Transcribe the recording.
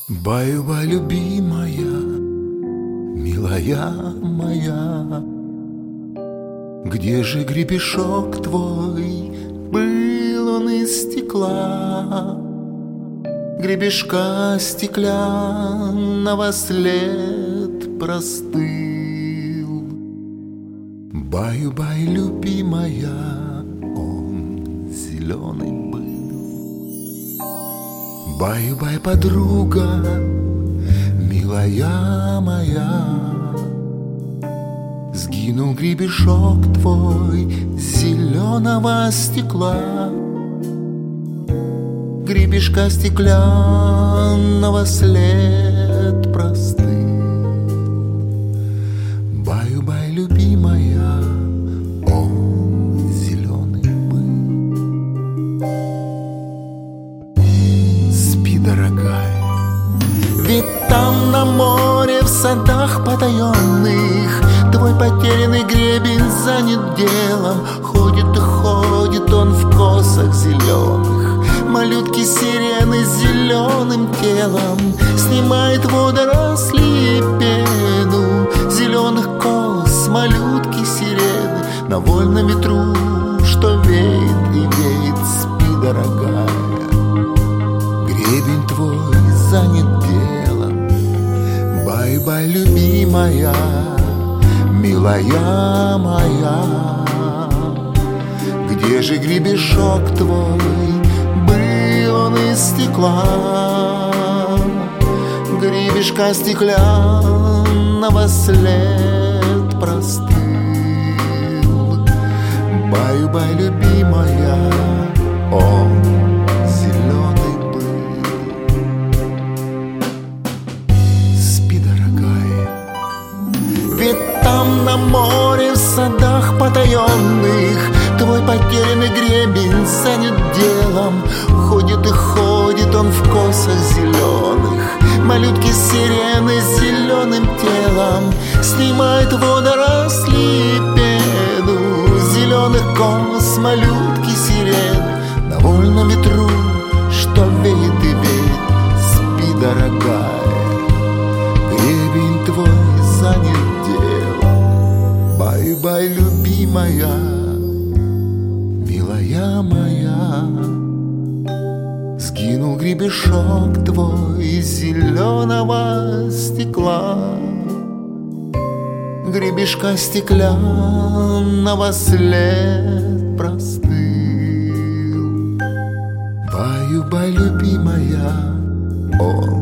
Баю-бай, любимая, милая моя, где же гребешок твой? Был он из стекла, гребешка стеклянного след простыл. Баю-бай, любимая, он зеленый был. Баю-бай, подруга, милая моя, сгинул гребешок твой зеленого стекла, гребешка стеклянного след простыл. Баю-бай, любимая, он зеленый был. Спи, дорогая, ведь там на море, в садах потаенных, твой потерянный гребень занят делом. Ходит и ходит он в косах зеленых, малютки сирены с зеленым телом. Снимает водоросли и пену зеленых кос малютки сирены на вольном ветру, что веет и веет. Спи, дорогая, гребень твой занят делом. Бай-бай, любимая, милая моя, где же гребешок твой? Был он из стекла, гребешка стеклянного след простыл. Баю-бай, любимая, он зеленый был. Спи, дорогая, ведь там на море, в садах потаенных, твой потерянный гребень занят делом. Ходит и ходит он в косах зеленых, малютки сирены с зеленым телом. Снимает водоросли и пену зеленых кос малютки сирены на вольном ветру, что веет и веет. Спи, дорогая, гребень твой занят делом. Бай-бай, любимая, милая моя, сгинул гребешок твой из зеленого стекла, гребешка стеклянного след простыл. Баю-бай, любимая, он